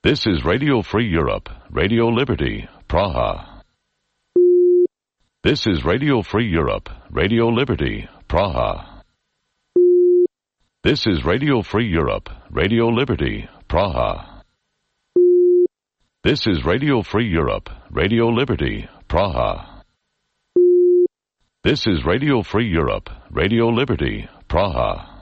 This is Radio Free Europe, Radio Liberty, Praha. This is Radio Free Europe, Radio Liberty, Praha. This is Radio Free Europe, Radio Liberty, Praha. This is Radio Free Europe, Radio Liberty, Praha. This is Radio Free Europe, Radio Liberty, Praha.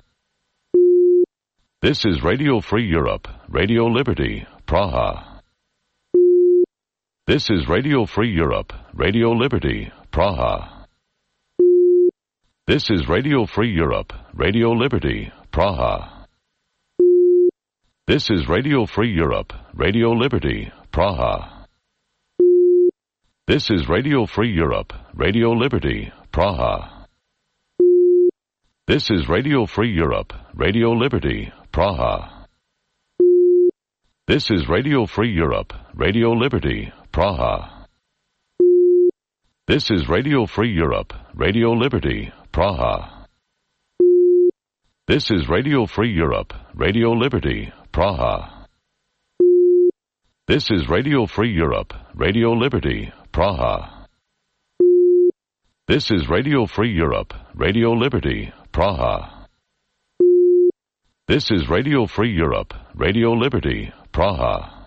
This is Radio Free Europe, Radio Liberty, Praha. This is Radio Free Europe, Radio Liberty, Praha. This is Radio Free Europe, Radio Liberty, Praha. This is Radio Free Europe, Radio Liberty, Praha. This is Radio Free Europe, Radio Liberty, Praha. This is Radio Free Europe, Radio Liberty, Praha. This is Radio Free Europe, Radio Liberty, Praha. This is Radio Free Europe, Radio Liberty, Praha. This is Radio Free Europe, Radio Liberty, Praha. This is Radio Free Europe, Radio Liberty, Praha. This is Radio Free Europe, Radio Liberty, Praha. This is Radio Free Europe, Radio Liberty, Praha.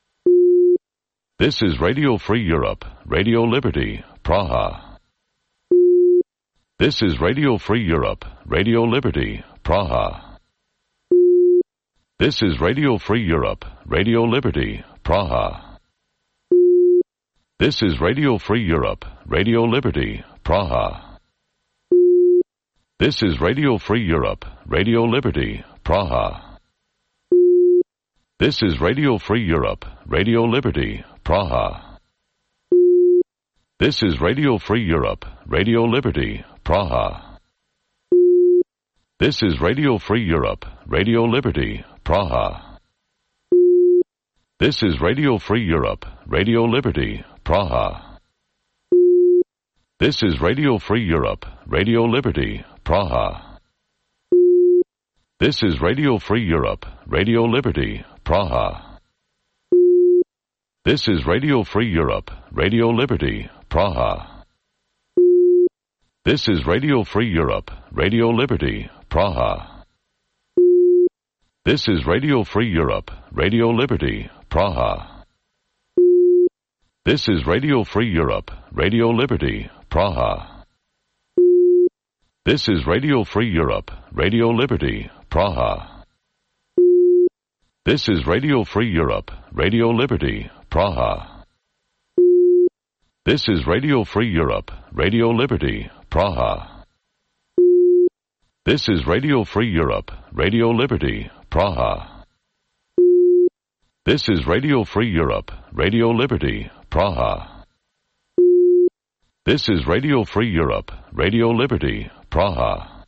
This is Radio Free Europe, Radio Liberty, Praha. This is Radio Free Europe, Radio Liberty, Praha. This is Radio Free Europe, Radio Liberty, Praha. This is Radio Free Europe, Radio Liberty, Praha. This is Radio Free Europe, Radio Liberty, Praha. This is Radio Free Europe, Radio Liberty, Praha. This is Radio Free Europe, Radio Liberty, Praha. This is Radio Free Europe, Radio Liberty, Praha. This is Radio Free Europe, Radio Liberty, Praha. This is Radio Free Europe, Radio Liberty, Praha. This is Radio Free Europe, Radio Liberty, Praha. This is Radio Free Europe, Radio Liberty, Praha. This is Radio Free Europe, Radio Liberty, Praha. This is Radio Free Europe, Radio Liberty, Praha. This is Radio Free Europe, Radio Liberty, Praha. This is Radio Free Europe, Radio Liberty, Praha. This is Radio Free Europe, Radio Liberty, Praha. This is Radio Free Europe, Radio Liberty, Praha. This is Radio Free Europe, Radio Liberty, Praha. This is Radio Free Europe, Radio Liberty, Praha. This is Radio Free Europe, Radio Liberty, Praha.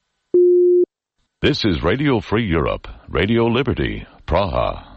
This is Radio Free Europe, Radio Liberty, Praha.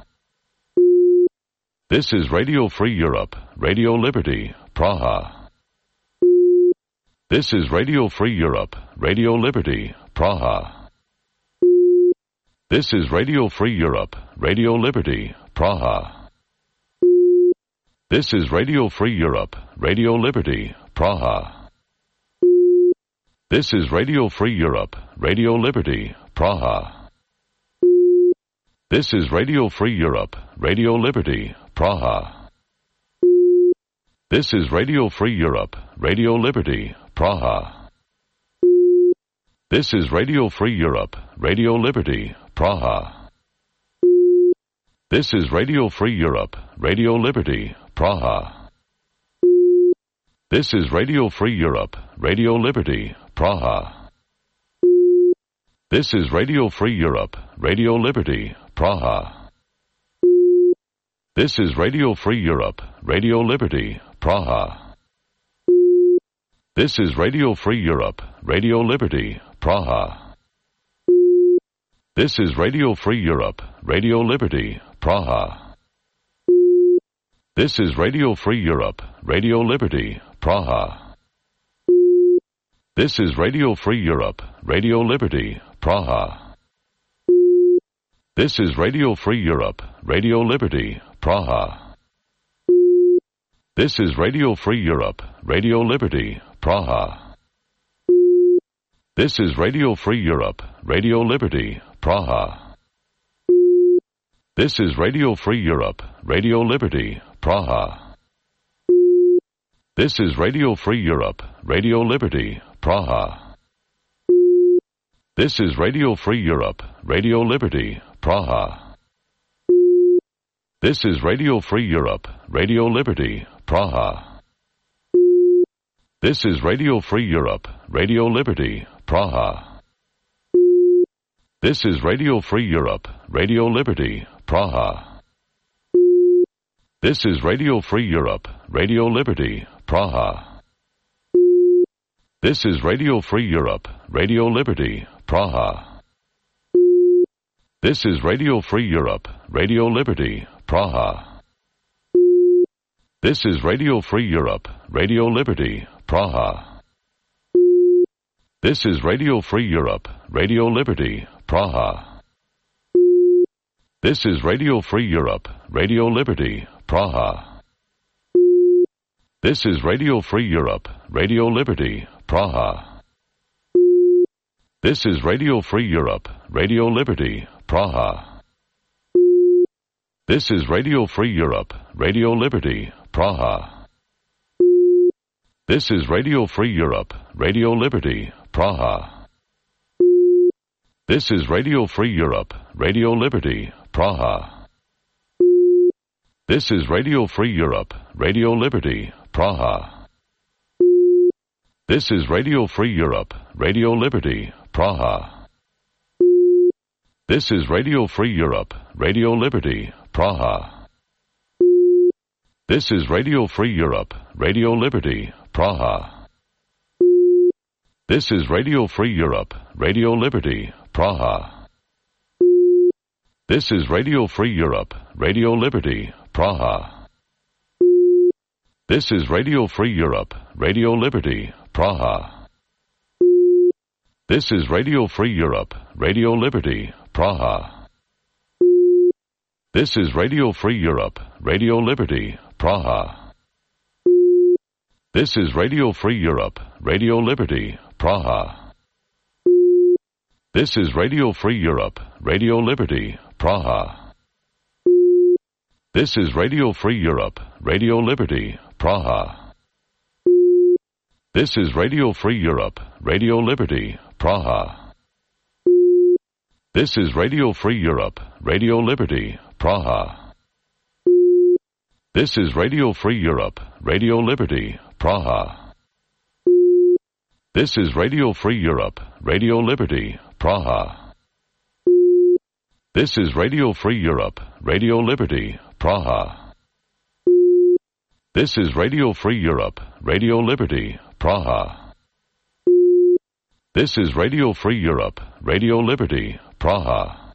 This is Radio Free Europe, Radio Liberty, Praha. This is Radio Free Europe, Radio Liberty, Praha. This is Radio Free Europe, Radio Liberty, Praha. This is Radio Free Europe, Radio Liberty, Praha. This is Radio Free Europe, Radio Liberty, Praha. This is Radio Free Europe, Radio Liberty, Praha. This is Radio Free Europe, Radio Liberty, Praha. This is Radio Free Europe, Radio Liberty, Praha. This is Radio Free Europe, Radio Liberty, Praha. This is Radio Free Europe, Radio Liberty, Praha. This is Radio Free Europe, Radio Liberty, Praha. This is Radio Free Europe, Radio Liberty, Praha. This is Radio Free Europe, Radio Liberty, Praha. This is Radio Free Europe, Radio Liberty, Praha. This is Radio Free Europe, Radio Liberty, Praha. This is Radio Free Europe, Radio Liberty, Praha. This is Radio Free Europe, Radio Liberty, Praha. This is Radio Free Europe, Radio Liberty, Praha. This is Radio Free Europe, Radio Liberty, Praha. This is Radio Free Europe, Radio Liberty, Praha. This is Radio Free Europe, Radio Liberty, Praha. This is Radio Free Europe, Radio Liberty, Praha. This is Radio Free Europe, Radio Liberty, Praha. This is Radio Free Europe, Radio Liberty, Praha. This is Radio Free Europe, Radio Liberty, Praha. This is Radio Free Europe, Radio Liberty, Praha. This is Radio Free Europe, Radio Liberty, Praha. This is Radio Free Europe, Radio Liberty, Praha. This is Radio Free Europe, Radio Liberty, Praha. This is Radio Free Europe, Radio Liberty, Praha. This is Radio Free Europe, Radio Liberty, Praha. This is Radio Free Europe, Radio Liberty, Praha. This is Radio Free Europe, Radio Liberty, Praha. This is Radio Free Europe, Radio Liberty, Praha. This is Radio Free Europe, Radio Liberty, Praha. This is Radio Free Europe, Radio Liberty, Praha. This is Radio Free Europe, Radio Liberty, Praha. This is Radio Free Europe, Radio Liberty, Praha. This is Radio Free Europe, Radio Liberty, Praha. This is Radio Free Europe, Radio Liberty, Praha. This is Radio Free Europe, Radio Liberty, Praha. This is Radio Free Europe, Radio Liberty, Praha. This is Radio Free Europe, Radio Liberty, Praha. This is Radio Free Europe, Radio Liberty, Praha. This is Radio Free Europe, Radio Liberty, Praha. This is Radio Free Europe, Radio Liberty, Praha. This is Radio Free Europe, Radio Liberty, Praha. This is Radio Free Europe, Radio Liberty, Praha. This is Radio Free Europe, Radio Liberty, Praha. This is Radio Free Europe, Radio Liberty, Praha. This is Radio Free Europe, Radio Liberty, Praha. This is Radio Free Europe, Radio Liberty, Praha. This is Radio Free Europe, Radio Liberty, Praha. This is Radio Free Europe, Radio Liberty, Praha. This is Radio Free Europe, Radio Liberty, Praha.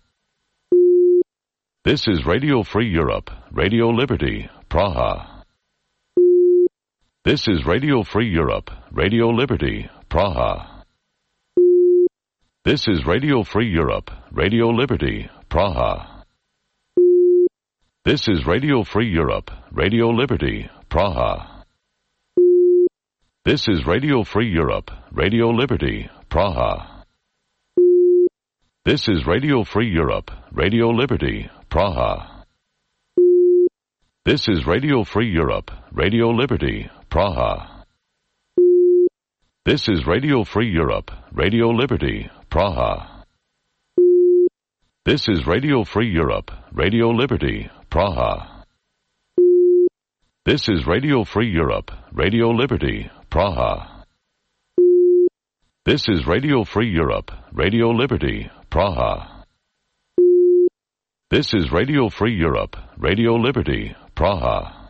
This is Radio Free Europe, Radio Liberty, Praha. This is Radio Free Europe, Radio Liberty, Praha. This is Radio Free Europe, Radio Liberty, Praha. This is Radio Free Europe, Radio Liberty, Praha. This is Radio Free Europe, Radio Liberty, Praha. This is Radio Free Europe, Radio Liberty, Praha. This is Radio Free Europe, Radio Liberty, Praha. This is Radio Free Europe, Radio Liberty, Praha. This is Radio Free Europe, Radio Liberty, Praha. This is Radio Free Europe, Radio Liberty, Praha. This is Radio Free Europe, Radio Liberty, Praha. This is Radio Free Europe, Radio Liberty, Praha.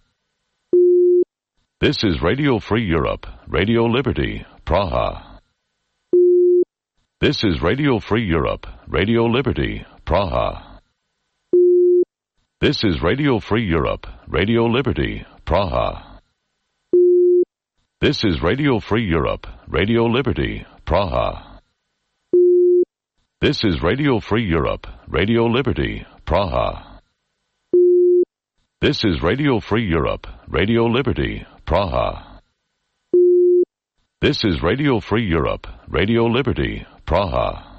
This is Radio Free Europe, Radio Liberty, Praha. This is Radio Free Europe, Radio Liberty, Praha. This is Radio Free Europe, Radio Liberty, Praha. This is Radio Free Europe, Radio Liberty, Praha. This is Radio Free Europe, Radio Liberty, Praha. This is Radio Free Europe, Radio Liberty, Praha. This is Radio Free Europe, Radio Liberty, Praha.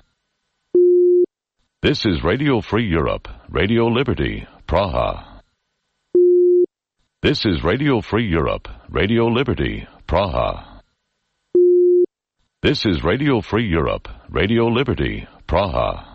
This is Radio Free Europe, Radio Liberty, Praha. This is Radio Free Europe, Radio Liberty, Praha. This is Radio Free Europe, Radio Liberty, Praha.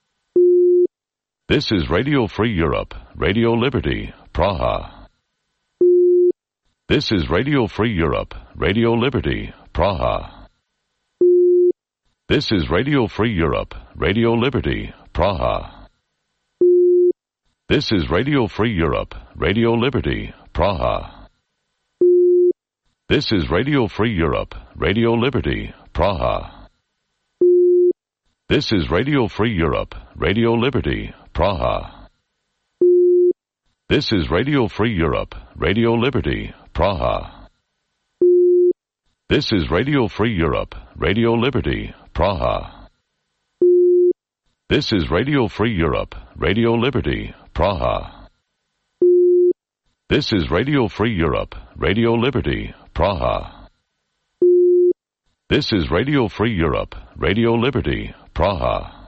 This is Radio Free Europe, Radio Liberty, Praha. This is Radio Free Europe, Radio Liberty, Praha. This is Radio Free Europe, Radio Liberty, Praha. This is Radio Free Europe, Radio Liberty, Praha. This is Radio Free Europe, Radio Liberty, Praha. This is Radio Free Europe, Radio Liberty, Praha. This is Radio Free Europe, Radio Liberty, Praha. This is Radio Free Europe, Radio Liberty, Praha. This is Radio Free Europe, Radio Liberty, Praha. This is Radio Free Europe, Radio Liberty, Praha. This is Radio Free Europe, Radio Liberty, Praha.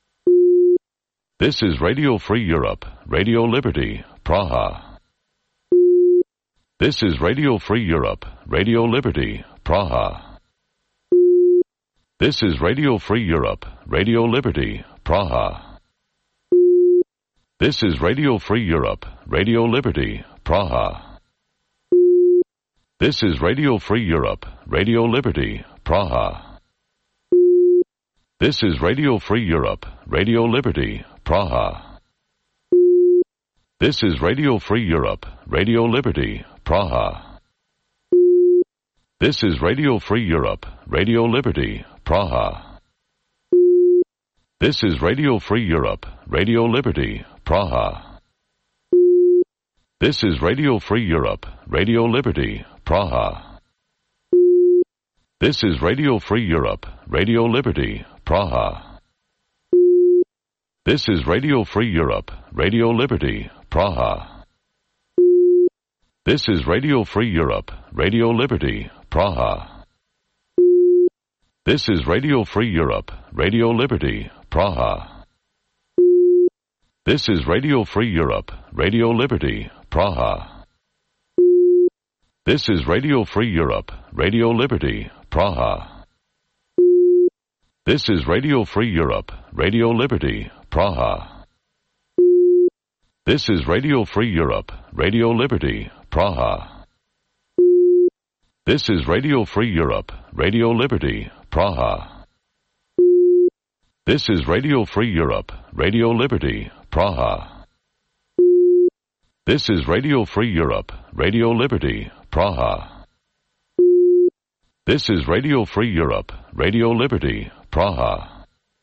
This is Radio Free Europe, Radio Liberty, Praha. This is Radio Free Europe, Radio Liberty, Praha. This is Radio Free Europe, Radio Liberty, Praha. This is Radio Free Europe, Radio Liberty, Praha. This is Radio Free Europe, Radio Liberty, Praha. This is Radio Free Europe, Radio Liberty, Praha. This is Radio Free Europe, Radio Liberty, Praha. This is Radio Free Europe, Radio Liberty, Praha. This is Radio Free Europe, Radio Liberty, Praha. This is Radio Free Europe, Radio Liberty, Praha. This is Radio Free Europe, Radio Liberty, Praha. This is Radio Free Europe, Radio Liberty, Praha. This is Radio Free Europe, Radio Liberty, Praha. This is Radio Free Europe, Radio Liberty, Praha. This is Radio Free Europe, Radio Liberty, Praha. This is Radio Free Europe, Radio Liberty, Praha. This is Radio Free Europe, Radio Liberty, Praha. This is Radio Free Europe, Radio Liberty, Praha. This is Radio Free Europe, Radio Liberty, Praha. This is Radio Free Europe, Radio Liberty, Praha. This is Radio Free Europe, Radio Liberty, Praha. This is Radio Free Europe, Radio Liberty, Praha.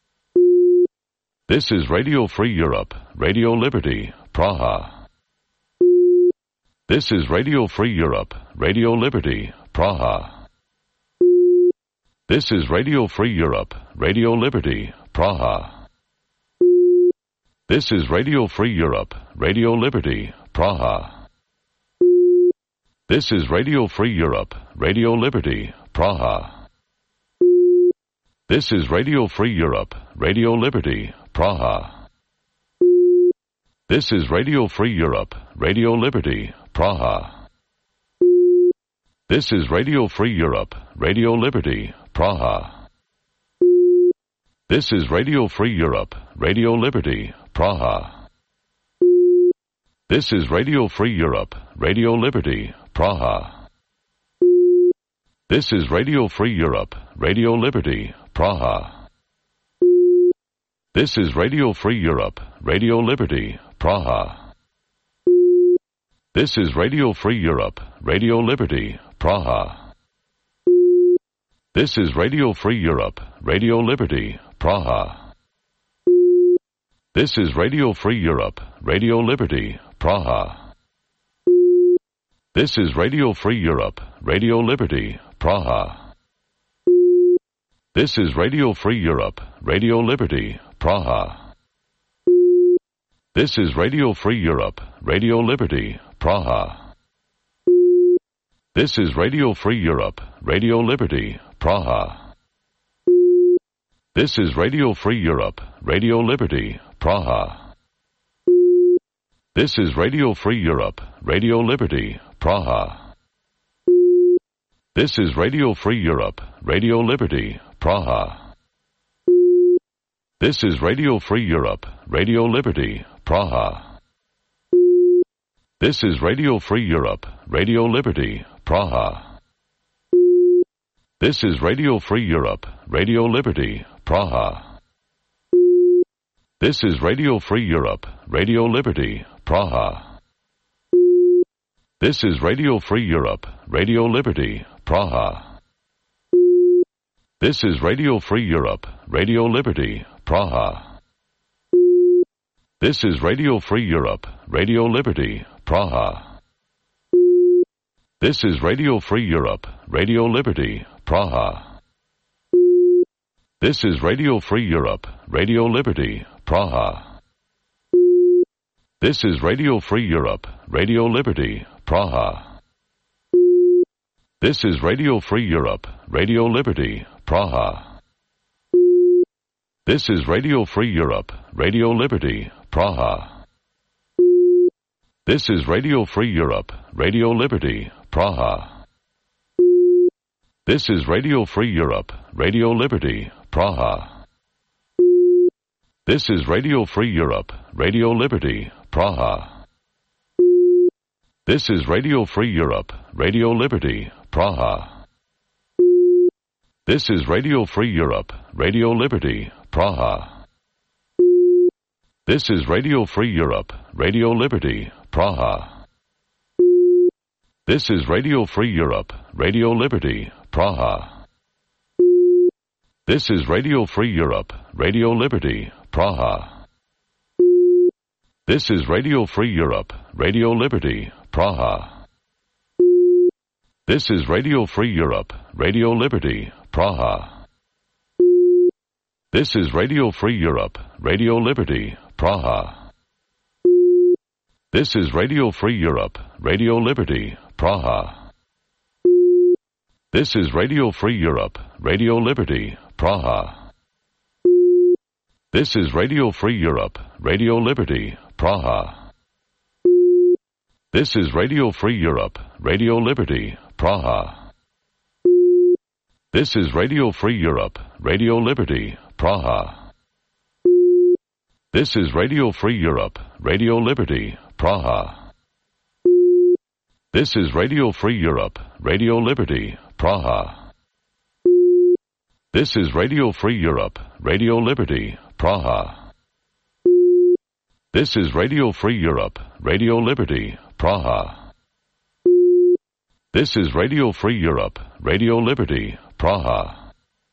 This is Radio Free Europe, Radio Liberty, Praha. This is Radio Free Europe, Radio Liberty, Praha. This is Radio Free Europe, Radio Liberty, Praha. This is Radio Free Europe, Radio Liberty, Praha. This is Radio Free Europe, Radio Liberty, Praha. This is Radio Free Europe, Radio Liberty, Praha. This is Radio Free Europe, Radio Liberty, Praha. This is Radio Free Europe, Radio Liberty, Praha. This is Radio Free Europe, Radio Liberty, Praha. This is Radio Free Europe, Radio Liberty, Praha. This is Radio Free Europe, Radio Liberty, Praha. This is Radio Free Europe, Radio Liberty, Praha. This is Radio Free Europe, Radio Liberty, Praha. This is Radio Free Europe, Radio Liberty, Praha. This is Radio Free Europe, Radio Liberty, Praha. This is Radio Free Europe, Radio Liberty, Praha. This is Radio Free Europe, Radio Liberty, Praha. This is Radio Free Europe, Radio Liberty, Praha. This is Radio Free Europe, Radio Liberty, Praha. This is Radio Free Europe, Radio Liberty, Praha. This is Radio Free Europe, Radio Liberty, Praha. This is Radio Free Europe, Radio Liberty, Praha. This is Radio Free Europe, Radio Liberty, Praha. This is Radio Free Europe, Radio Liberty, Praha. This is Radio Free Europe, Radio Liberty, Praha. This is Radio Free Europe, Radio Liberty, Praha. This is Radio Free Europe, Radio Liberty, Praha. This is Radio Free Europe, Radio Liberty, Praha. This is Radio Free Europe, Radio Liberty, Praha. This is Radio Free Europe, Radio Liberty, Praha. This is Radio Free Europe, Radio Liberty, Praha. This is Radio Free Europe, Radio Liberty, Praha. This is Radio Free Europe, Radio Liberty, Praha. This is Radio Free Europe, Radio Liberty, Praha. This is Radio Free Europe, Radio Liberty, Praha. This is Radio Free Europe, Radio Liberty, Praha. This is Radio Free Europe, Radio Liberty, Praha. This is Radio Free Europe, Radio Liberty, Praha. This is Radio Free Europe, Radio Liberty, Praha. This is Radio Free Europe, Radio Liberty, Praha. This is Radio Free Europe, Radio Liberty, Praha. This is Radio Free Europe, Radio Liberty, Praha. This is Radio Free Europe, Radio Liberty, Praha. This is Radio Free Europe, Radio Liberty, Praha. This is Radio Free Europe, Radio Liberty, Praha. This is Radio Free Europe, Radio Liberty, Praha. This is Radio Free Europe, Radio Liberty, Praha. This is Radio Free Europe, Radio Liberty, Praha. This is Radio Free Europe, Radio Liberty, Praha. This is Radio Free Europe, Radio Liberty, Praha. This is Radio Free Europe, Radio Liberty, Praha. This is Radio Free Europe, Radio Liberty, Praha. This is Radio Free Europe, Radio Liberty, Praha. This is Radio Free Europe, Radio Liberty, Praha. This is Radio Free Europe, Radio Liberty, Praha.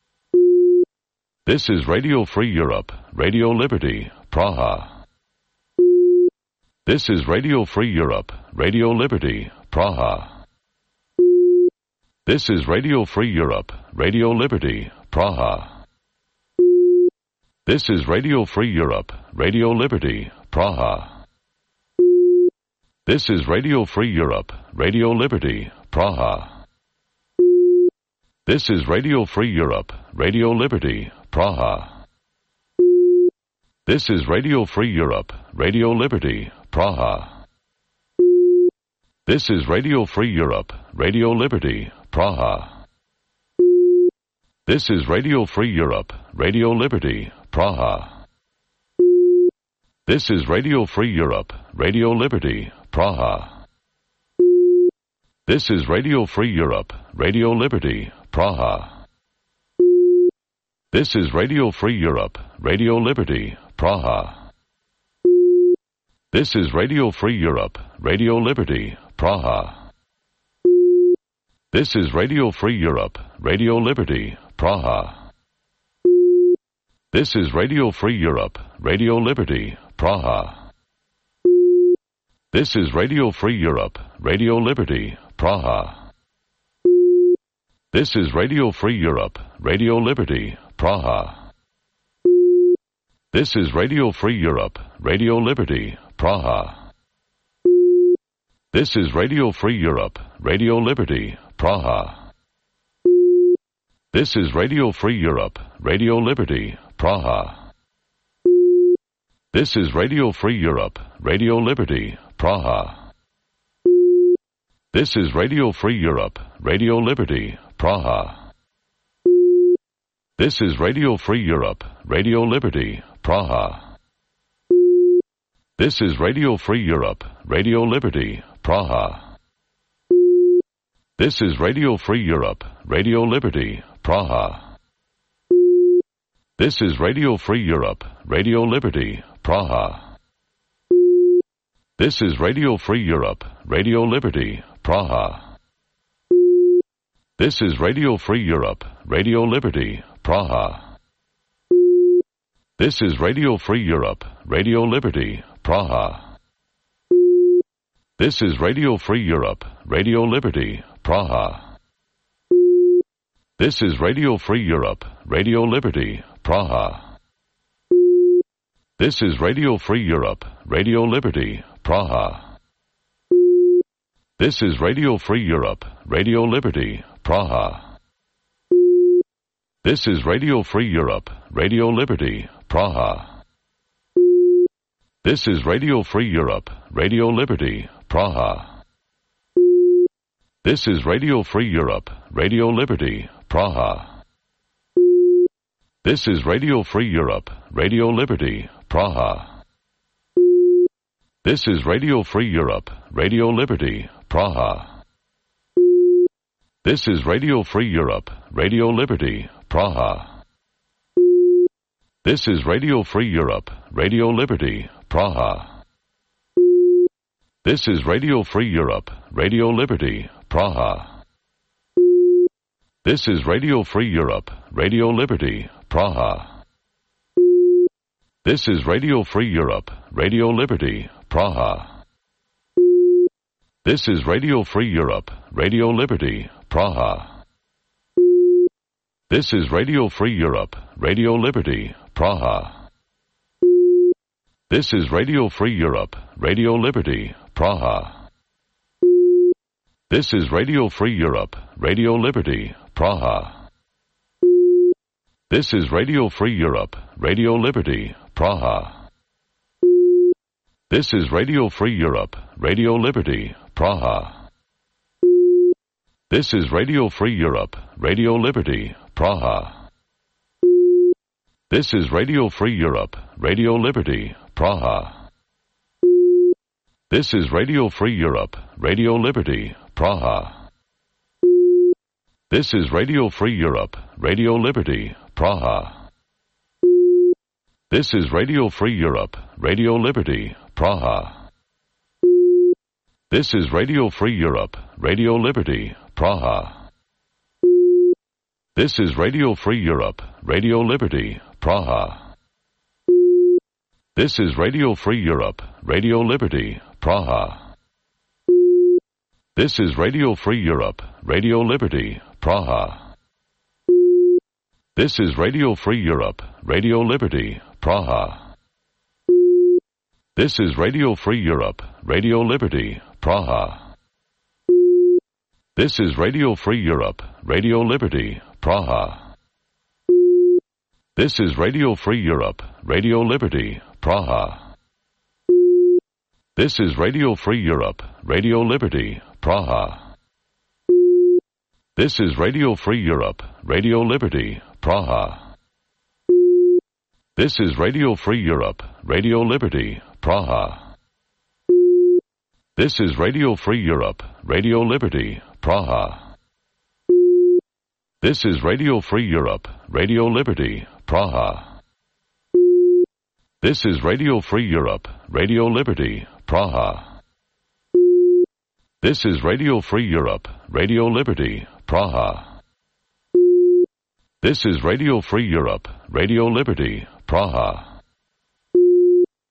This is Radio Free Europe, Radio Liberty, Praha. This is Radio Free Europe, Radio Liberty, Praha. This is Radio Free Europe, Radio Liberty, Praha. This is Radio Free Europe, Radio Liberty, Praha. This is Radio Free Europe, Radio Liberty, Praha. This is Radio Free Europe, Radio Liberty, Praha. This is Radio Free Europe, Radio Liberty, Praha. This is Radio Free Europe, Radio Liberty, Praha. This is Radio Free Europe, Radio Liberty, Praha. This is Radio Free Europe, Radio Liberty, Praha. This is Radio Free Europe, Radio Liberty, Praha. This is Radio Free Europe, Radio Liberty, Praha. This is Radio Free Europe, Radio Liberty, Praha. This is Radio Free Europe, Radio Liberty, Praha. This is Radio Free Europe, Radio Liberty, Praha. This is Radio Free Europe, Radio Liberty, Praha. This is Radio Free Europe, Radio Liberty, Praha. This is Radio Free Europe, Radio Liberty, Praha. This is Radio Free Europe, Radio Liberty, Praha. This is Radio Free Europe, Radio Liberty, Praha. This is Radio Free Europe, Radio Liberty, Praha. This is Radio Free Europe, Radio Liberty, Praha. This is Radio Free Europe, Radio Liberty, Praha. This is Radio Free Europe, Radio Liberty, Praha. This is Radio Free Europe, Radio Liberty, Praha. This is Radio Free Europe, Radio Liberty, Praha. This is Radio Free Europe, Radio Liberty, Praha. This is Radio Free Europe, Radio Liberty, Praha. This is Radio Free Europe, Radio Liberty, Praha. This is Radio Free Europe, Radio Liberty, Praha. This is Radio Free Europe, Radio Liberty, Praha. This is Radio Free Europe, Radio Liberty, Praha. This is Radio Free Europe, Radio Liberty, Praha. This is Radio Free Europe, Radio Liberty, Praha. This is Radio Free Europe, Radio Liberty, Praha. This is Radio Free Europe, Radio Liberty, Praha. This is Radio Free Europe, Radio Liberty, Praha. This is Radio Free Europe, Radio Liberty, Praha. This is Radio Free Europe, Radio Liberty, Praha. This is Radio Free Europe, Radio Liberty, Praha. This is Radio Free Europe, Radio Liberty, Praha. This is Radio Free Europe, Radio Liberty, Praha. This is Radio Free Europe, Radio Liberty, Praha. This is Radio Free Europe, Radio Liberty, Praha. This is Radio Free Europe, Radio Liberty, Praha. This is Radio Free Europe, Radio Liberty, Praha. This is Radio Free Europe, Radio Liberty, Praha. This is Radio Free Europe, Radio Liberty, Praha. This is Radio Free Europe, Radio Liberty, Praha. This is Radio Free Europe, Radio Liberty, Praha. This is Radio Free Europe, Radio Liberty, Praha. This is Radio Free Europe, Radio Liberty, Praha. This is Radio Free Europe, Radio Liberty, Praha. This is Radio Free Europe, Radio Liberty, Praha. This is Radio Free Europe, Radio Liberty, Praha. This is Radio Free Europe, Radio Liberty, Praha. This is Radio Free Europe, Radio Liberty, Praha. This is Radio Free Europe, Radio Liberty, Praha. This is Radio Free Europe, Radio Liberty, Praha. This is Radio Free Europe, Radio Liberty, Praha. This is Radio Free Europe, Radio Liberty, Praha. This is Radio Free Europe, Radio Liberty, Praha. This is Radio Free Europe, Radio Liberty, Praha. This is Radio Free Europe, Radio Liberty, Praha. This is Radio Free Europe, Radio Liberty, Praha. This is Radio Free Europe, Radio Liberty, Praha. This is Radio Free Europe, Radio Liberty, Praha. This is Radio Free Europe, Radio Liberty, Praha. This is Radio Free Europe, Radio Liberty, Praha. This is Radio Free Europe, Radio Liberty, Praha.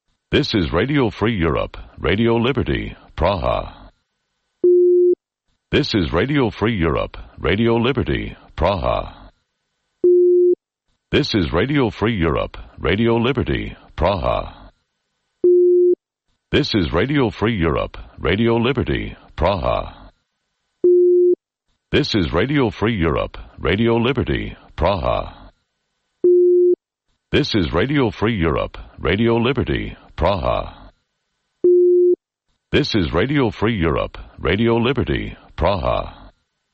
This is Radio Free Europe, Radio Liberty, Praha. This is Radio Free Europe, Radio Liberty, Praha. This is Radio Free Europe, Radio Liberty, Praha. This is Radio Free Europe, Radio Liberty, Praha. This is Radio Free Europe, Radio Liberty, Praha. This is Radio Free Europe, Radio Liberty, Praha. This is Radio Free Europe, Radio Liberty, Praha.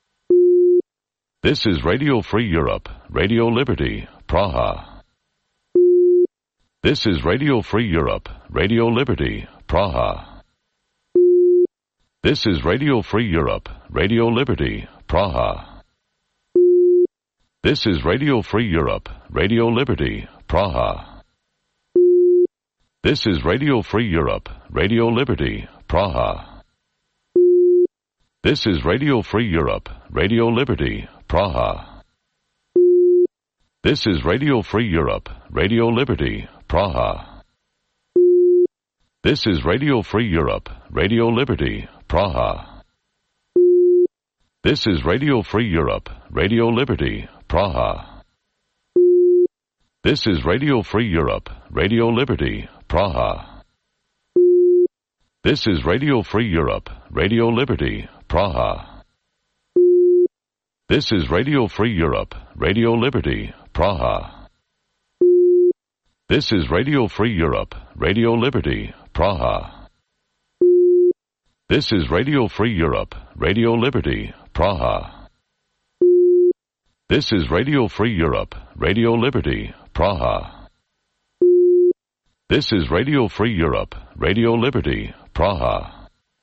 This is Radio Free Europe, Radio Liberty, Praha. This is Radio Free Europe, Radio Liberty, Praha. This is Radio Free Europe, Radio Liberty, Praha. This is Radio Free Europe, Radio Liberty, Praha. This is Radio Free Europe, Radio Liberty, Praha. This is Radio Free Europe, Radio Liberty, Praha. This is Radio Free Europe, Radio Liberty, Praha. This is Radio Free Europe, Radio Liberty, Praha. This is Radio Free Europe, Radio Liberty, Praha. This is Radio Free Europe, Radio Liberty, Praha. This is Radio Free Europe, Radio Liberty, Praha. This is Radio Free Europe, Radio Liberty, Praha. This is Radio Free Europe, Radio Liberty, Praha. This is Radio Free Europe, Radio Liberty, Praha. This is Radio Free Europe, Radio Liberty, Praha. This is Radio Free Europe, Radio Liberty, Praha.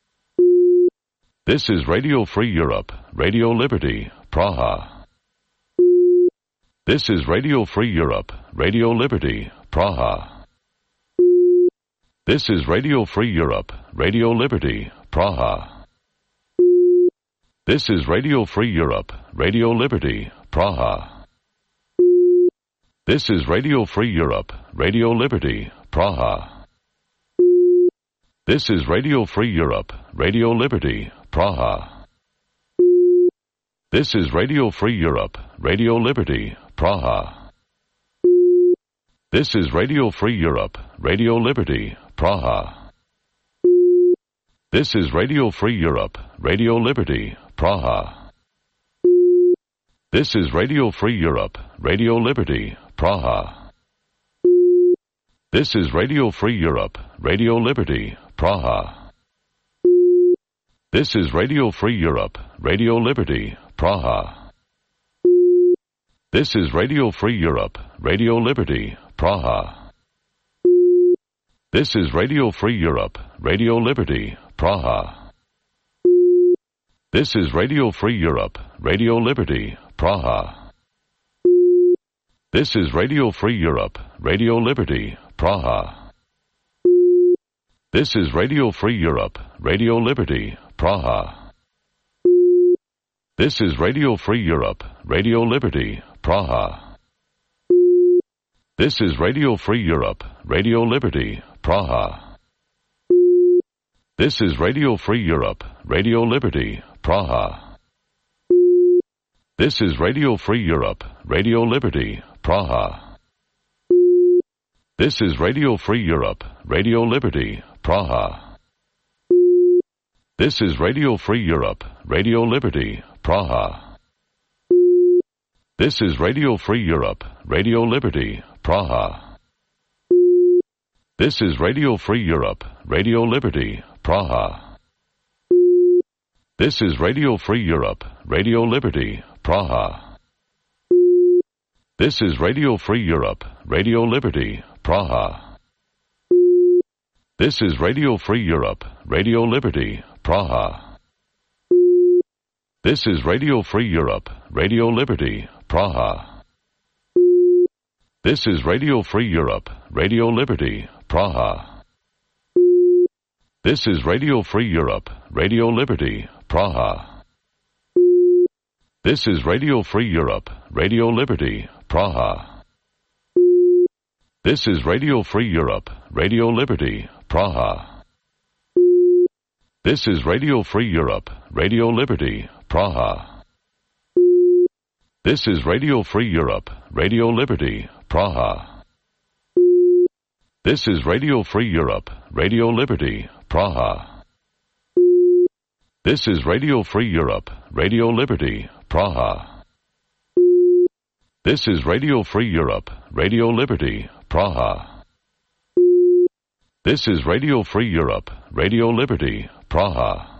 This is Radio Free Europe, Radio Liberty, Praha. This is Radio Free Europe, Radio Liberty, Praha. This is Radio Free Europe, Radio Liberty, Praha. This is Radio Free Europe, Radio Liberty, Praha. This is Radio Free Europe, Radio Liberty, Praha. This is Radio Free Europe, Radio Liberty, Praha. This is Radio Free Europe, Radio Liberty, Praha. This is Radio Free Europe, Radio Liberty, Praha. This is Radio Free Europe, Radio Liberty, Praha. This is Radio Free Europe, Radio Liberty, Praha. This is Radio Free Europe, Radio Liberty, Praha. This is Radio Free Europe, Radio Liberty, Praha. This is Radio Free Europe, Radio Liberty, Praha. This is Radio Free Europe, Radio Liberty, Praha. This is Radio Free Europe, Radio Liberty, Praha. This is Radio Free Europe, Radio Liberty, Praha. This is Radio Free Europe, Radio Liberty, Praha. This is Radio Free Europe, Radio Liberty, Praha. This is Radio Free Europe, Radio Liberty, Praha. This is Radio Free Europe, Radio Liberty, Praha. This is Radio Free Europe, Radio Liberty, Praha. This is Radio Free Europe, Radio Liberty, Praha. This is Radio Free Europe, Radio Liberty, Praha. This is Radio Free Europe, Radio Liberty, Praha. This is Radio Free Europe, Radio Liberty, Praha. This is Radio Free Europe, Radio Liberty, Praha. This is Radio Free Europe, Radio Liberty, Praha. This is Radio Free Europe, Radio Liberty, Praha. This is Radio Free Europe, Radio Liberty, Praha. This is Radio Free Europe, Radio Liberty, Praha. This is Radio Free Europe, Radio Liberty, Praha. This is Radio Free Europe, Radio Liberty, Praha. This is Radio Free Europe, Radio Liberty, Praha. This is Radio Free Europe, Radio Liberty, Praha. This is Radio Free Europe, Radio Liberty, Praha. This is Radio Free Europe, Radio Liberty, Praha. This is Radio Free Europe, Radio Liberty, Praha. This is Radio Free Europe, Radio Liberty, Praha. This is Radio Free Europe, Radio Liberty, Praha.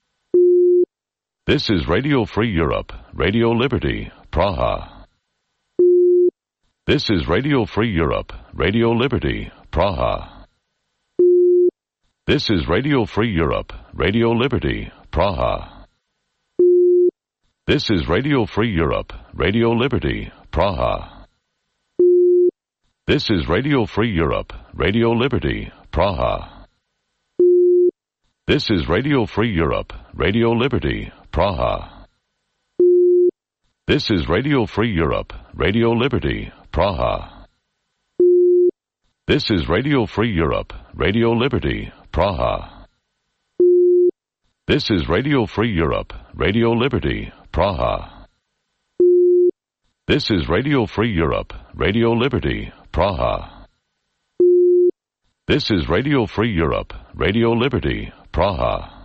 This is Radio Free Europe, Radio Liberty, Praha. This is Radio Free Europe, Radio Liberty, Praha. This is Radio Free Europe, Radio Liberty, Praha. This is Radio Free Europe, Radio Liberty, Praha. This is Radio Free Europe, Radio Liberty, Praha. This is Radio Free Europe, Radio Liberty, Praha. This is Radio Free Europe, Radio Liberty, Praha. This is Radio Free Europe, Radio Liberty, Praha. This is Radio Free Europe, Radio Liberty, Praha. This is Radio Free Europe, Radio Liberty, Praha. This is Radio Free Europe, Radio Liberty, Praha.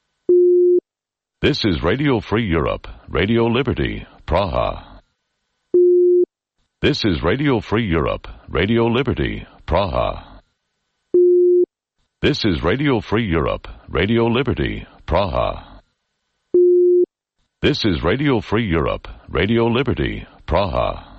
This is Radio Free Europe, Radio Liberty, Praha. This is Radio Free Europe, Radio Liberty, Praha. This is Radio Free Europe, Radio Liberty, Praha. This is Radio Free Europe, Radio Liberty, Praha.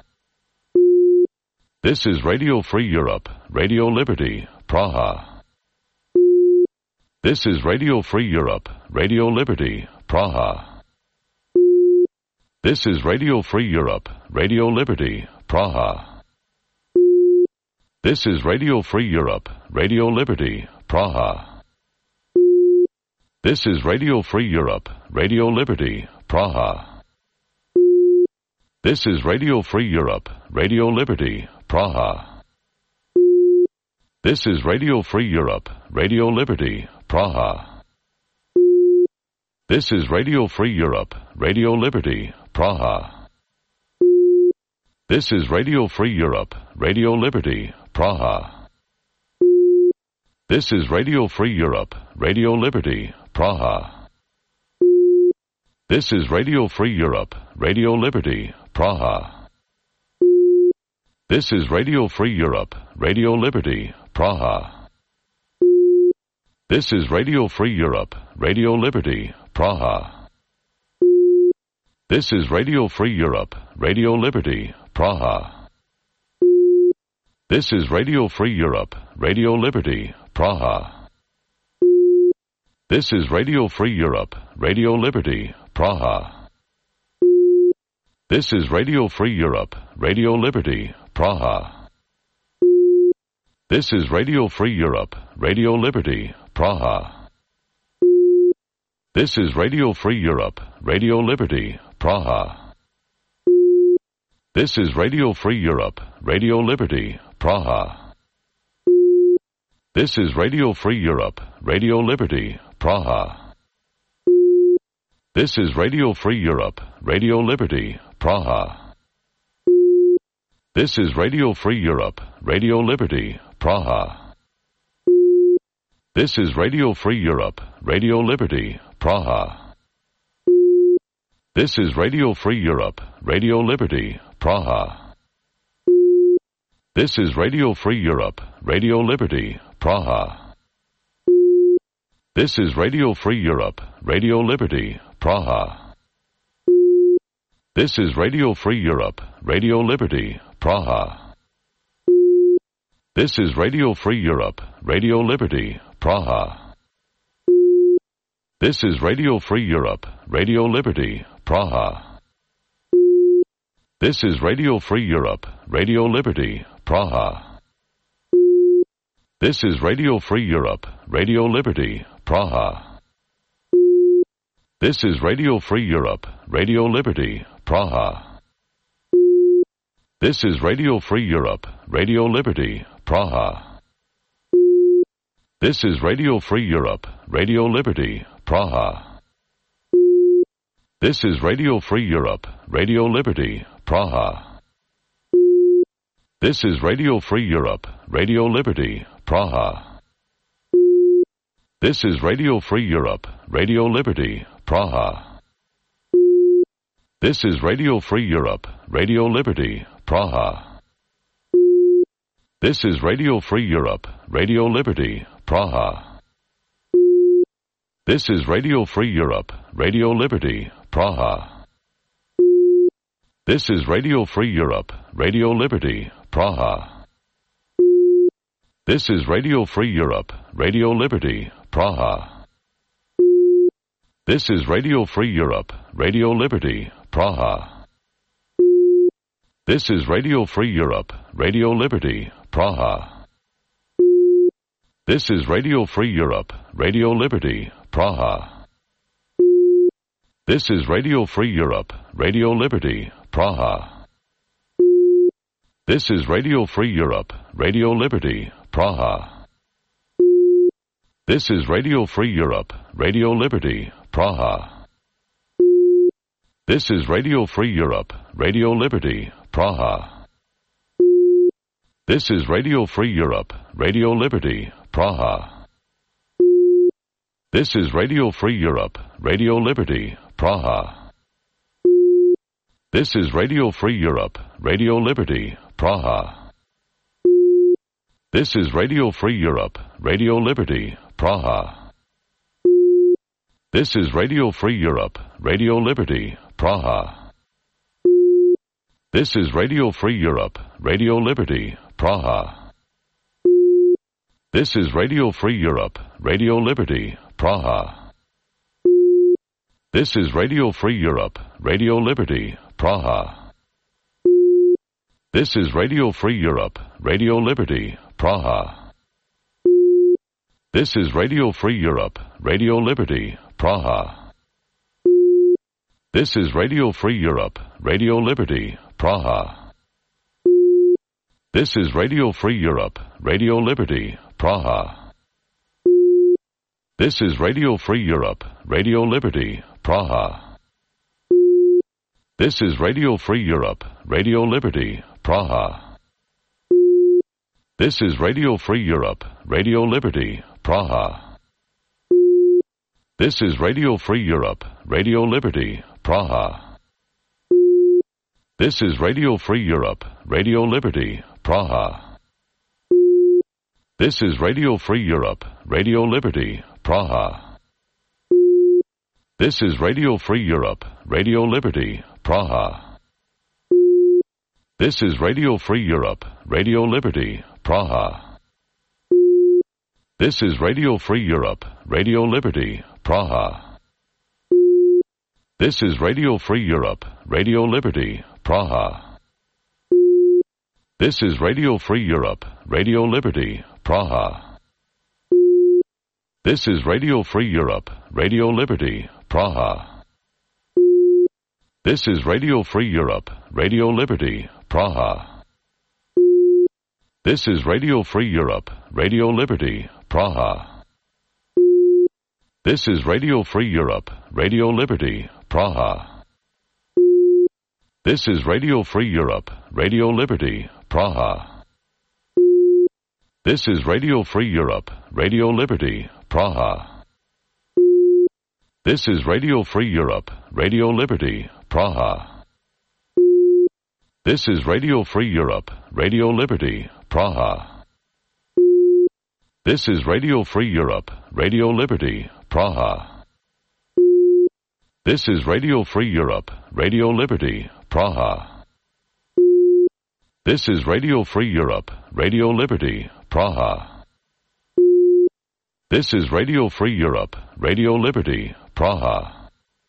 This is Radio Free Europe, Radio Liberty, Praha. This is Radio Free Europe, Radio Liberty, Praha. This is Radio Free Europe, Radio Liberty, Praha. This is Radio Free Europe, Radio Liberty, Praha. This is Radio Free Europe, Radio Liberty, Praha. This is Radio Free Europe, Radio Liberty, Praha. This is Radio Free Europe, Radio Liberty, Praha. This is Radio Free Europe, Radio Liberty, Praha. This is Radio Free Europe, Radio Liberty, Praha. This is Radio Free Europe, Radio Liberty, Praha. This is Radio Free Europe, Radio Liberty, Praha. This is Radio Free Europe, Radio Liberty, Praha. This is Radio Free Europe, Radio Liberty, Praha. This is Radio Free Europe, Radio Liberty, Praha. This is Radio Free Europe, Radio Liberty, Praha. This is Radio Free Europe, Radio Liberty, Praha. This is Radio Free Europe, Radio Liberty, Praha. This is Radio Free Europe, Radio Liberty, Praha. This is Radio Free Europe, Radio Liberty, Praha. This is Radio Free Europe, Radio Liberty, Praha. This is Radio Free Europe, Radio Liberty, Praha. This is Radio Free Europe, Radio Liberty, Praha. This is Radio Free Europe, Radio Liberty, Praha. This is Radio Free Europe, Radio Liberty, Praha. This is Radio Free Europe, Radio Liberty, Praha. This is Radio Free Europe, Radio Liberty, Praha. This is Radio Free Europe, Radio Liberty, Praha. This is Radio Free Europe, Radio Liberty, Praha. This is Radio Free Europe, Radio Liberty, Praha. This is Radio Free Europe, Radio Liberty, Praha. This is Radio Free Europe, Radio Liberty, Praha. This is Radio Free Europe, Radio Liberty, Praha. This is Radio Free Europe, Radio Liberty, Praha. This is Radio Free Europe, Radio Liberty, Praha. This is Radio Free Europe, Radio Liberty, Praha. This is Radio Free Europe, Radio Liberty, Praha. This is Radio Free Europe, Radio Liberty, Praha. This is Radio Free Europe, Radio Liberty, Praha. This is Radio Free Europe, Radio Liberty, Praha. This is Radio Free Europe, Radio Liberty, Praha. This is Radio Free Europe, Radio Liberty, Praha. This is Radio Free Europe, Radio Liberty, Praha. This is Radio Free Europe, Radio Liberty, Praha. This is Radio Free Europe, Radio Liberty, Praha. This is Radio Free Europe, Radio Liberty, Praha. This is Radio Free Europe, Radio Liberty, Praha. This is Radio Free Europe, Radio Liberty, Praha. This is Radio Free Europe, Radio Liberty, Praha. This is Radio Free Europe, Radio Liberty, Praha. This is Radio Free Europe, Radio Liberty, Praha. This is Radio Free Europe, Radio Liberty, Praha. This is Radio Free Europe, Radio Liberty, Praha. This is Radio Free Europe, Radio Liberty, Praha. This is Radio Free Europe, Radio Liberty, Praha. This is Radio Free Europe, Radio Liberty, Praha. This is Radio Free Europe, Radio Liberty, Praha. This is Radio Free Europe, Radio Liberty, Praha. This is Radio Free Europe, Radio Liberty, Praha. This is Radio Free Europe, Radio Liberty, Praha. This is Radio Free Europe, Radio Liberty, Praha. This is Radio Free Europe, Radio Liberty, Praha. This is Radio Free Europe, Radio Liberty, Praha. This is Radio Free Europe, Radio Liberty, Praha. This is Radio Free Europe, Radio Liberty, Praha. This is Radio Free Europe, Radio Liberty, Praha. This is Radio Free Europe, Radio Liberty, Praha. This is Radio Free Europe, Radio Liberty, Praha. This is Radio Free Europe, Radio Liberty, Praha. This is Radio Free Europe, Radio Liberty, Praha. This is Radio Free Europe, Radio Liberty, Praha. This is Radio Free Europe, Radio Liberty, Praha. This is Radio Free Europe, Radio Liberty, Praha. This is Radio Free Europe, Radio Liberty, Praha. This is Radio Free Europe, Radio Liberty, Praha. This is Radio Free Europe, Radio Liberty, Praha. This is Radio Free Europe, Radio Liberty, Praha. This is Radio Free Europe, Radio Liberty, Praha. This is Radio Free Europe, Radio Liberty, Praha. This is Radio Free Europe, Radio Liberty, Praha. This is Radio Free Europe, Radio Liberty, Praha. This is Radio Free Europe, Radio Liberty, Praha. This is Radio Free Europe, Radio Liberty, Praha. This is Radio Free Europe, Radio Liberty, Praha. This is Radio Free Europe, Radio Liberty, Praha. This is Radio Free Europe, Radio Liberty, Praha.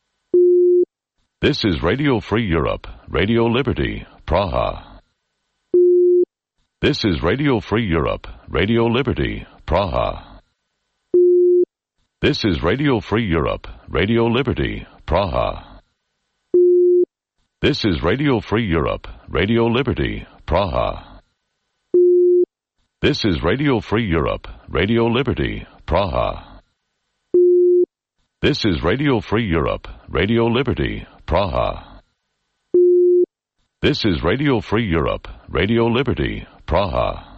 This is Radio Free Europe, Radio Liberty, Praha. This is Radio Free Europe, Radio Liberty, Praha. This is Radio Free Europe, Radio Liberty, Praha. This is Radio Free Europe, Radio Liberty, Praha. This is Radio Free Europe, Radio Liberty, Praha. This is Radio Free Europe, Radio Liberty, Praha. This is Radio Free Europe, Radio Liberty, Praha.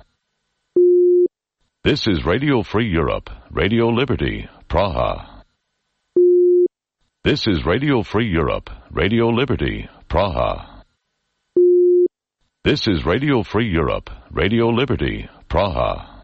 This is Radio Free Europe, Radio Liberty, Praha. This is Radio Free Europe, Radio Liberty, Praha. This is Radio Free Europe, Radio Liberty, Praha.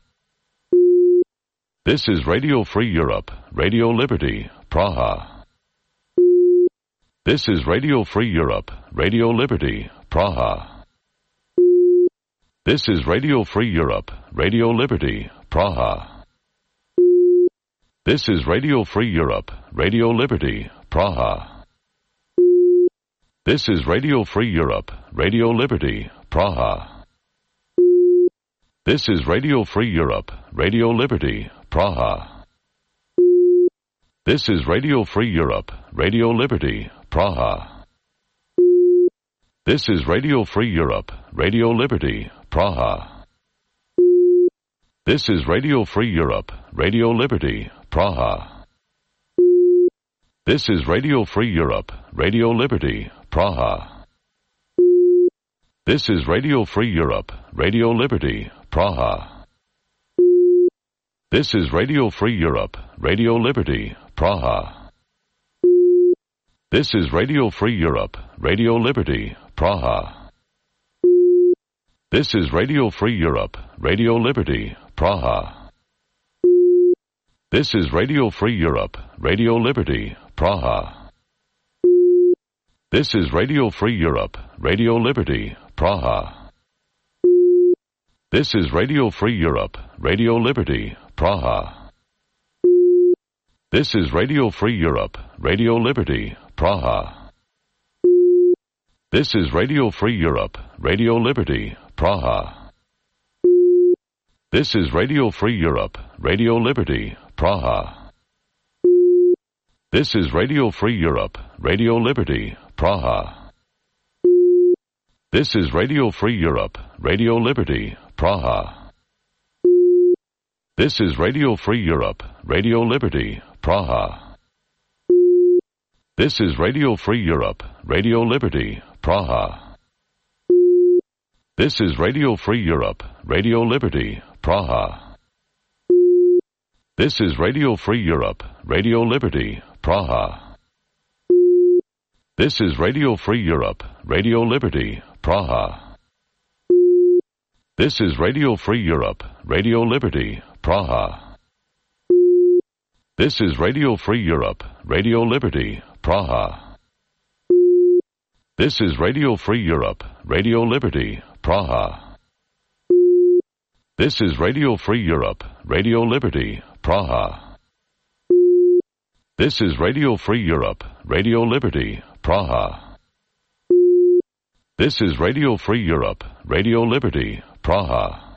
This is Radio Free Europe, Radio Liberty, Praha. This is Radio Free Europe, Radio Liberty, Praha. This is Radio Free Europe, Radio Liberty, Praha. This is Radio Free Europe, Radio Liberty, Praha. This is Radio Free Europe, Radio Liberty, Praha. This is Radio Free Europe, Radio Liberty, Praha. This is Radio Free Europe, Radio Liberty, Praha. This is Radio Free Europe, Radio Liberty, Praha. This is Radio Free Europe, Radio Liberty, Praha. This is Radio Free Europe, Radio Liberty, Praha. This is Radio Free Europe, Radio Liberty, Praha. This is Radio Free Europe, Radio Liberty, Praha. This is Radio Free Europe, Radio Liberty, Praha. This is Radio Free Europe, Radio Liberty, Praha. This is Radio Free Europe, Radio Liberty, Praha. This is Radio Free Europe, Radio Liberty, Praha. This is Radio Free Europe, Radio Liberty, Praha. This is Radio Free Europe, Radio Liberty, Praha. This is Radio Free Europe, Radio Liberty, Praha. This is Radio Free Europe, Radio Liberty, Praha. This is Radio Free Europe, Radio Liberty, Praha. This is Radio Free Europe, Radio Liberty, Praha. This is Radio Free Europe, Radio Liberty, Praha. This is Radio Free Europe, Radio Liberty, Praha. This is Radio Free Europe, Radio Liberty, Praha. This is Radio Free Europe, Radio Liberty, Praha. This is Radio Free Europe, Radio Liberty, Praha. This is Radio Free Europe, Radio Liberty, Praha. This is Radio Free Europe, Radio Liberty, Praha. This is Radio Free Europe, Radio Liberty, Praha. This is Radio Free Europe, Radio Liberty, Praha. This is Radio Free Europe, Radio Liberty, Praha. This is Radio Free Europe, Radio Liberty, Praha.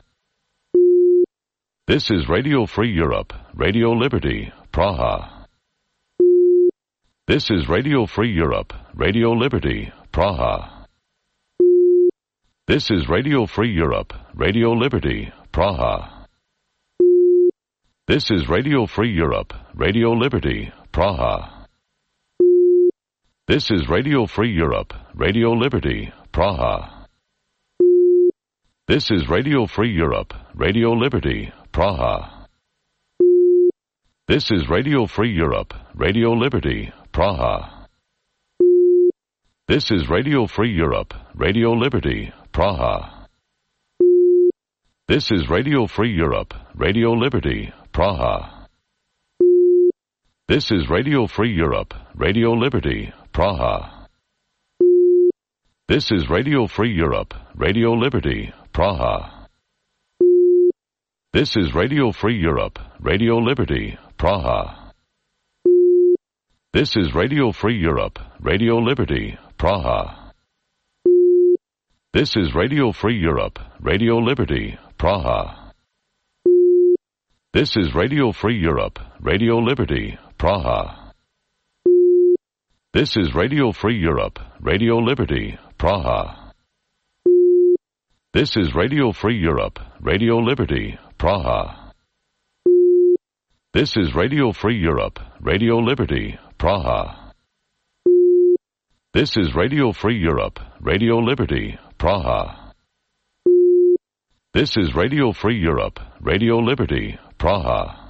This is Radio Free Europe, Radio Liberty, Praha. This is Radio Free Europe, Radio Liberty, Praha. This is Radio Free Europe, Radio Liberty, Praha. This is Radio Free Europe, Radio Liberty, Praha. This is Radio Free Europe, Radio Liberty, Praha. This is Radio Free Europe, Radio Liberty, Praha. This is Radio Free Europe, Radio Liberty, Praha. This is Radio Free Europe, Radio Liberty, Praha. This is Radio Free Europe, Radio Liberty, Praha. This is Radio Free Europe, Radio Liberty, Praha. This is Radio Free Europe, Radio Liberty, Praha. This is Radio Free Europe, Radio Liberty, Praha. This is Radio Free Europe, Radio Liberty, Praha. This is Radio Free Europe, Radio Liberty, Praha. This is Radio Free Europe, Radio Liberty, Praha. This is Radio Free Europe, Radio Liberty, Praha. This is Radio Free Europe, Radio Liberty, Praha. This is Radio Free Europe, Radio Liberty, Praha. This is Radio Free Europe, Radio Liberty, Praha. This is Radio Free Europe, Radio Liberty, Praha.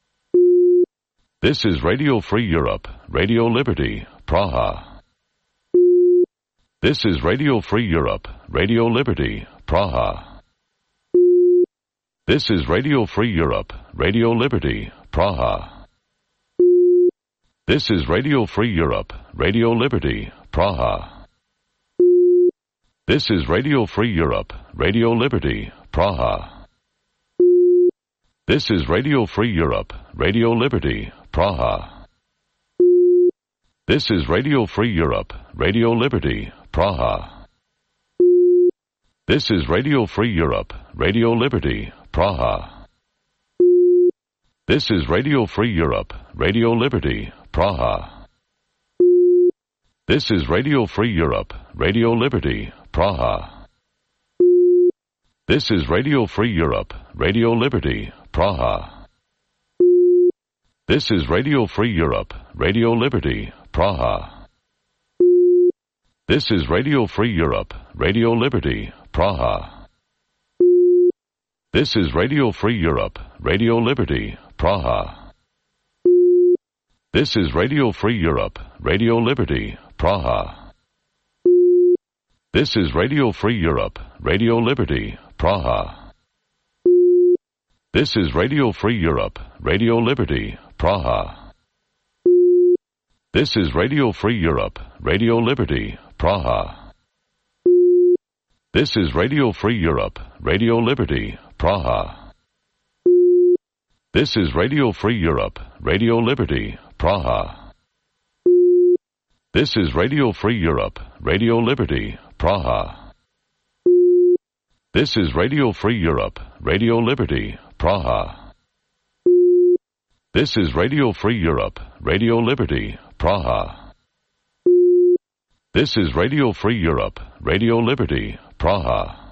This is Radio Free Europe, Radio Liberty, Praha. This is Radio Free Europe, Radio Liberty, Praha. This is Radio Free Europe, Radio Liberty, Praha. This is Radio Free Europe, Radio Liberty, Praha. This is Radio Free Europe, Radio Liberty, Praha. This is Radio Free Europe, Radio Liberty, Praha. This is Radio Free Europe, Radio Liberty, Praha. This is Radio Free Europe, Radio Liberty, Praha. This is Radio Free Europe, Radio Liberty, Praha. This is Radio Free Europe, Radio Liberty, Praha. This is Radio Free Europe, Radio Liberty, Praha. This is Radio Free Europe, Radio Liberty, Praha. This is Radio Free Europe, Radio Liberty, Praha. This is Radio Free Europe, Radio Liberty, Praha. This is Radio Free Europe, Radio Liberty, Praha. This is Radio Free Europe, Radio Liberty, Praha. This is Radio Free Europe, Radio Liberty, Praha. This is Radio Free Europe, Radio Liberty, Praha. This is Radio Free Europe, Radio Liberty, Praha. This is Radio Free Europe, Radio Liberty, Praha. This is Radio Free Europe, Radio Liberty, Praha. This is Radio Free Europe, Radio Liberty, Praha. This is Radio Free Europe, Radio Liberty, Praha. This is Radio Free Europe, Radio Liberty, Praha.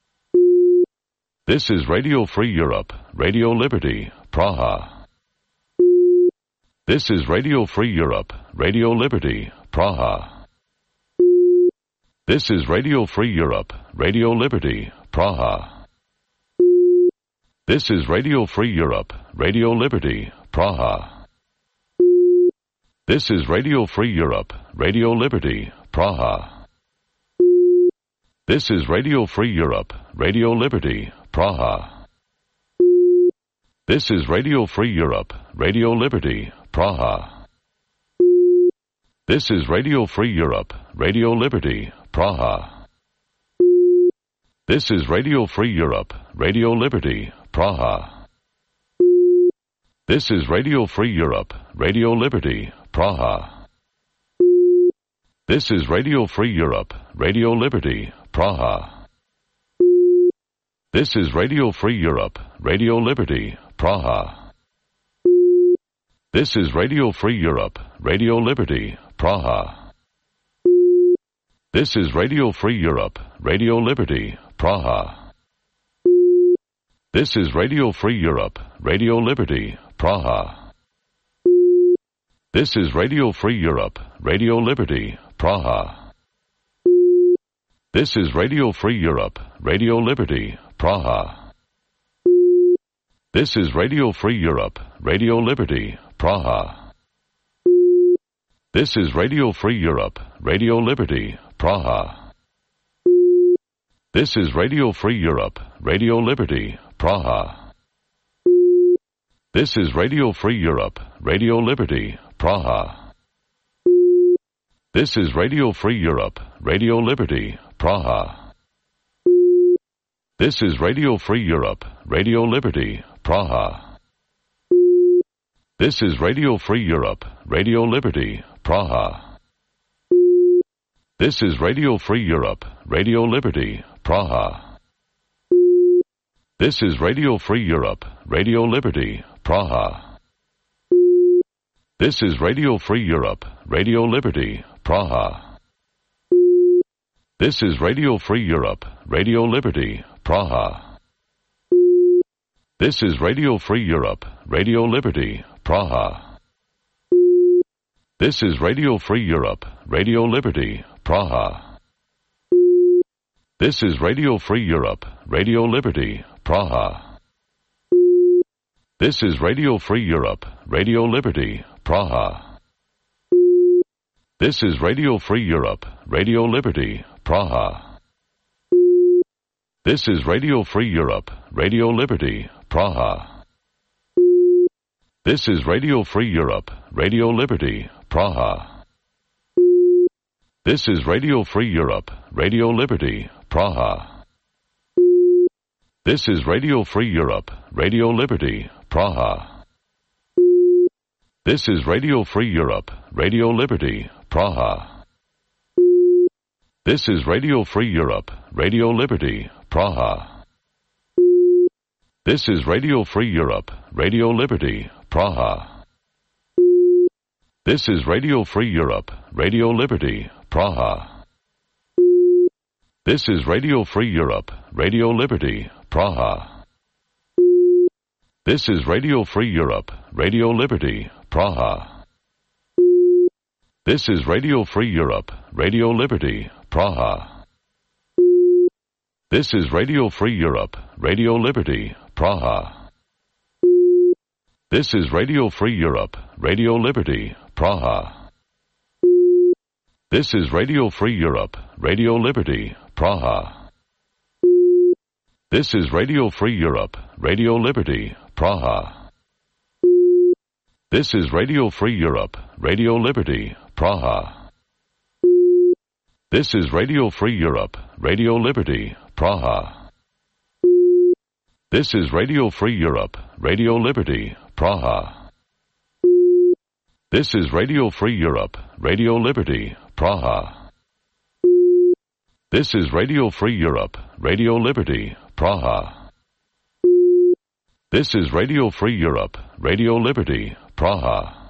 This is Radio Free Europe, Radio Liberty, Praha. This is Radio Free Europe, Radio Liberty, Praha. This is Radio Free Europe, Radio Liberty, Praha. This is Radio Free Europe, Radio Liberty, Praha. This is Radio Free Europe, Radio Liberty, Praha. This is Radio Free Europe, Radio Liberty, Praha. This is Radio Free Europe, Radio Liberty, Praha. This is Radio Free Europe, Radio Liberty, Praha. This is Radio Free Europe, Radio Liberty, Praha. This is Radio Free Europe, Radio Liberty, Praha. This is Radio Free Europe, Radio Liberty, Praha. This is Radio Free Europe, Radio Liberty, Praha. This is Radio Free Europe, Radio Liberty, Praha. This is Radio Free Europe, Radio Liberty, Praha. This is Radio Free Europe, Radio Liberty, Praha. This is Radio Free Europe, Radio Liberty, Praha. This is Radio Free Europe, Radio Liberty, Praha. This is Radio Free Europe, Radio Liberty, Praha. This is Radio Free Europe, Radio Liberty, Praha. This is Radio Free Europe, Radio Liberty, Praha. This is Radio Free Europe, Radio Liberty, Praha. This is Radio Free Europe, Radio Liberty, Praha. This is Radio Free Europe, Radio Liberty, Praha. This is Radio Free Europe, Radio Liberty, Praha. This is Radio Free Europe, Radio Liberty, Praha. This is Radio Free Europe, Radio Liberty, Praha. This is Radio Free Europe, Radio Liberty, Praha. This is Radio Free Europe, Radio Liberty, Praha. This is Radio Free Europe, Radio Liberty, Praha. This is Radio Free Europe, Radio Liberty, Praha. This is Radio Free Europe, Radio Liberty, Praha. This is Radio Free Europe, Radio Liberty, Praha. This is Radio Free Europe, Radio Liberty, Praha. This is Radio Free Europe, Radio Liberty, Praha. This is Radio Free Europe, Radio Liberty, Praha. This is Radio Free Europe, Radio Liberty, Praha. This is Radio Free Europe, Radio Liberty, Praha. This is Radio Free Europe, Radio Liberty, Praha. This is Radio Free Europe, Radio Liberty, Praha. This is Radio Free Europe, Radio Liberty, Praha. This is Radio Free Europe, Radio Liberty, Praha. This is Radio Free Europe, Radio Liberty, Praha. This is Radio Free Europe, Radio Liberty, Praha. This is Radio Free Europe, Radio Liberty, Praha. This is Radio Free Europe, Radio Liberty, Praha. This is Radio Free Europe, Radio Liberty, Praha. This is Radio Free Europe, Radio Liberty, Praha. This is Radio Free Europe, Radio Liberty, Praha. This is Radio Free Europe, Radio Liberty, Praha. This is Radio Free Europe, Radio Liberty, Praha. This is Radio Free Europe, Radio Liberty, Praha. This is Radio Free Europe, Radio Liberty, Praha. This is Radio Free Europe, Radio Liberty, Praha. This is Radio Free Europe, Radio Liberty, Praha.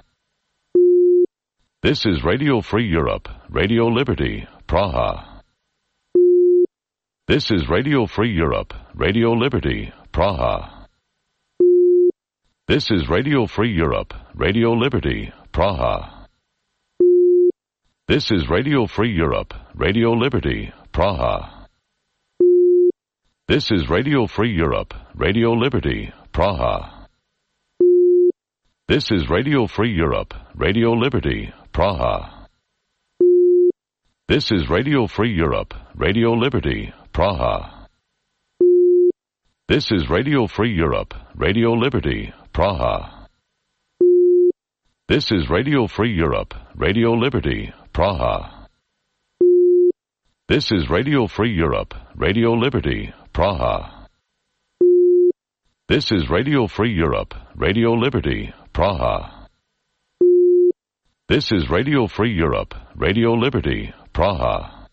This is Radio Free Europe, Radio Liberty, Praha. This is Radio Free Europe, Radio Liberty, Praha. This is Radio Free Europe, Radio Liberty, Praha. This is Radio Free Europe, Radio Liberty, Praha. This is Radio Free Europe, Radio Liberty, Praha. This is Radio Free Europe, Radio Liberty, Praha. This is Radio Free Europe, Radio Liberty, Praha. This is Radio Free Europe, Radio Liberty, Praha. This is Radio Free Europe, Radio Liberty, Praha. This is Radio Free Europe, Radio Liberty, Praha. This is Radio Free Europe, Radio Liberty, Praha. This is Radio Free Europe, Radio Liberty, Praha.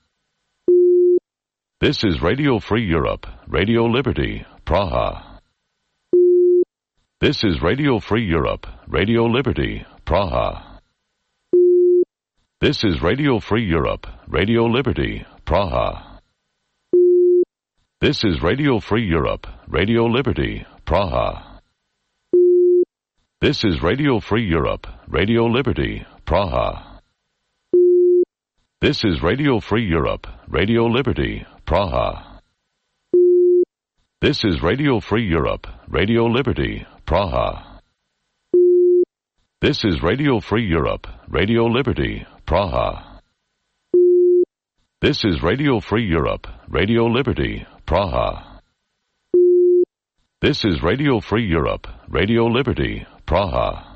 This is Radio Free Europe, Radio Liberty, Praha. This is Radio Free Europe, Radio Liberty, Praha. This is Radio Free Europe, Radio Liberty, Praha. This is Radio Free Europe, Radio Liberty, Praha. This is Radio Free Europe, Radio Liberty, Praha. This is Radio Free Europe, Radio Liberty, Praha. This is Radio Free Europe, Radio Liberty, Praha. This is Radio Free Europe, Radio Liberty, Praha. This is Radio Free Europe, Radio Liberty, Praha. This is Radio Free Europe, Radio Liberty, Praha.